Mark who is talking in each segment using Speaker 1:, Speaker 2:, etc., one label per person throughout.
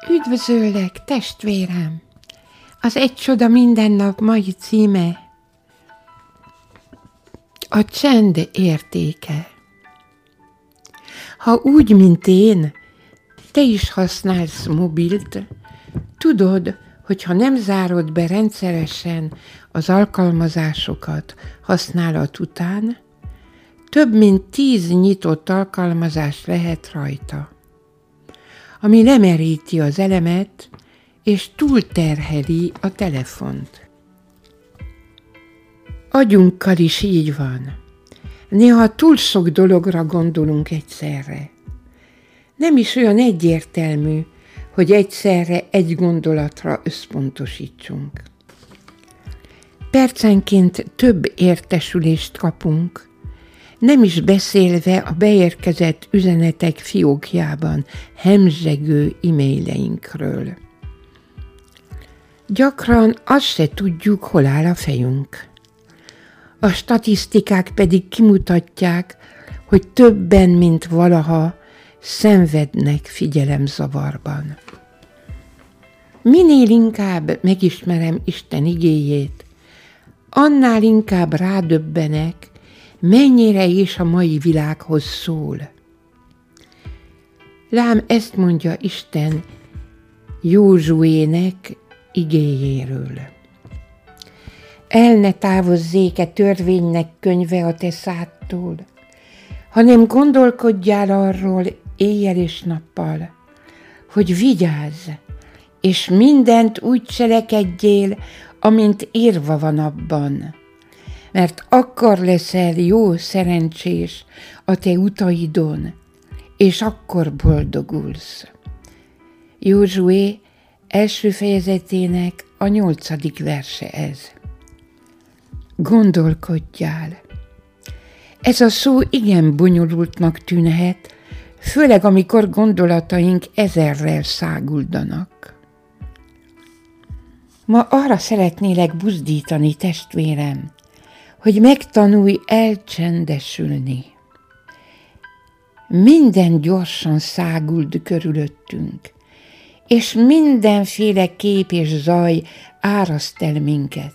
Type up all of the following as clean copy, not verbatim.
Speaker 1: Üdvözöllek, testvérem! Az Egy csoda minden nap mai címe a csend értéke. Ha úgy, mint én, te is használsz mobilt, tudod, hogy ha nem zárod be rendszeresen az alkalmazásokat használat után, több mint 10 nyitott alkalmazás lehet rajta, ami lemeríti az elemet, és túlterheli a telefont. Agyunkkal is így van. Néha túl sok dologra gondolunk egyszerre. Nem is olyan egyértelmű, hogy egyszerre egy gondolatra összpontosítsunk. Percenként több értesülést kapunk, nem is beszélve a beérkezett üzenetek fiókjában hemzsegő e-maileinkről. Gyakran azt se tudjuk, hol áll a fejünk. A statisztikák pedig kimutatják, hogy többen, mint valaha, szenvednek figyelemzavarban. Minél inkább megismerem Isten igéjét, annál inkább rádöbbenek, mennyire is a mai világhoz szól. Lám ezt mondja Isten Józsuének igéjéről. El ne távozzék-e törvénynek könyve a te szádtól, hanem gondolkodjál arról éjjel és nappal, hogy vigyázz, és mindent úgy cselekedjél, amint írva van abban, mert akkor leszel jó szerencsés a te utaidon, és akkor boldogulsz. Józsué első fejezetének a 8. verse ez. Gondolkodjál. Ez a szó igen bonyolultnak tűnhet, főleg amikor gondolataink ezerrel száguldanak. Ma arra szeretnélek buzdítani, testvérem, hogy megtanulj elcsendesülni. Minden gyorsan száguld körülöttünk, és mindenféle kép és zaj áraszt el minket.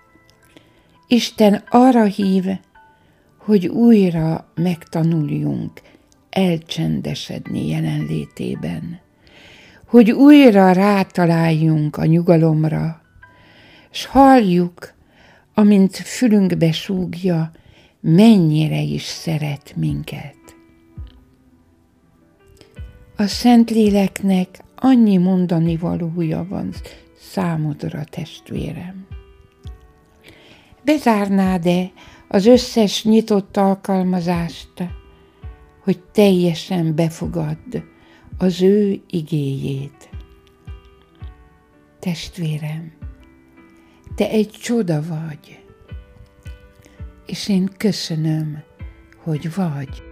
Speaker 1: Isten arra hív, hogy újra megtanuljunk elcsendesedni jelenlétében, hogy újra rátaláljunk a nyugalomra, s halljuk, amint fülünkbe súgja, mennyire is szeret minket. A Szentléleknek annyi mondani valója van számodra, testvérem. Bezárnád-e az összes nyitott alkalmazást, hogy teljesen befogadd az ő igéjét? Testvérem, te egy csoda vagy, és én köszönöm, hogy vagy.